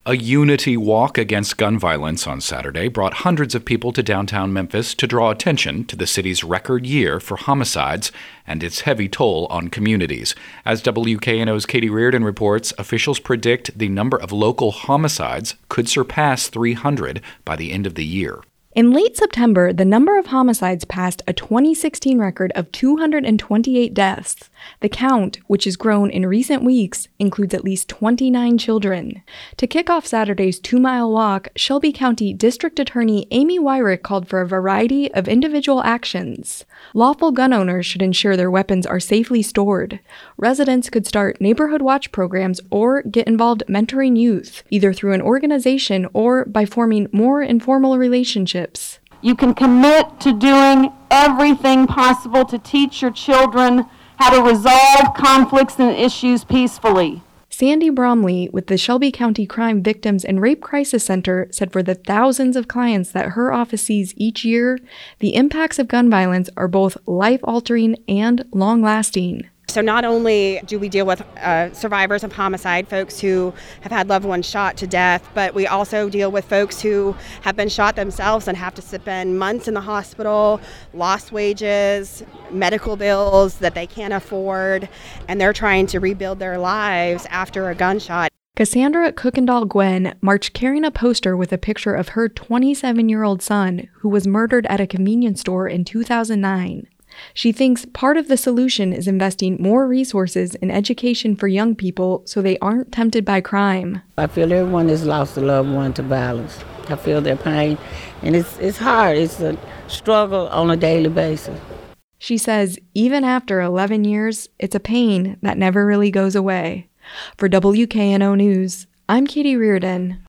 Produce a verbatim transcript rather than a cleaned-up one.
A unity walk against gun violence on Saturday brought hundreds of people to downtown Memphis to draw attention to the city's record year for homicides and its heavy toll on communities. As W K N O's Katie Reardon reports, officials predict the number of local homicides could surpass three hundred by the end of the year. In late September, the number of homicides passed a twenty sixteen record of two hundred twenty-eight deaths. The count, which has grown in recent weeks, includes at least twenty-nine children. To kick off Saturday's two-mile walk, Shelby County District Attorney Amy Wyrick called for a variety of individual actions. Lawful gun owners should ensure their weapons are safely stored. Residents could start neighborhood watch programs or get involved mentoring youth, either through an organization or by forming more informal relationships. You can commit to doing everything possible to teach your children how to resolve conflicts and issues peacefully. Sandy Bromley with the Shelby County Crime Victims and Rape Crisis Center said for the thousands of clients that her office sees each year, the impacts of gun violence are both life-altering and long-lasting. So not only do we deal with uh, survivors of homicide, folks who have had loved ones shot to death, but we also deal with folks who have been shot themselves and have to spend months in the hospital, lost wages, medical bills that they can't afford, and they're trying to rebuild their lives after a gunshot. Cassandra Kuykendall Gwen marched carrying a poster with a picture of her twenty-seven-year-old son who was murdered at a convenience store in two thousand nine. She thinks part of the solution is investing more resources in education for young people so they aren't tempted by crime. I feel everyone has lost a loved one to violence. I feel their pain, and it's it's hard. It's a struggle on a daily basis. She says even after eleven years, it's a pain that never really goes away. For W K N O News, I'm Katie Reardon.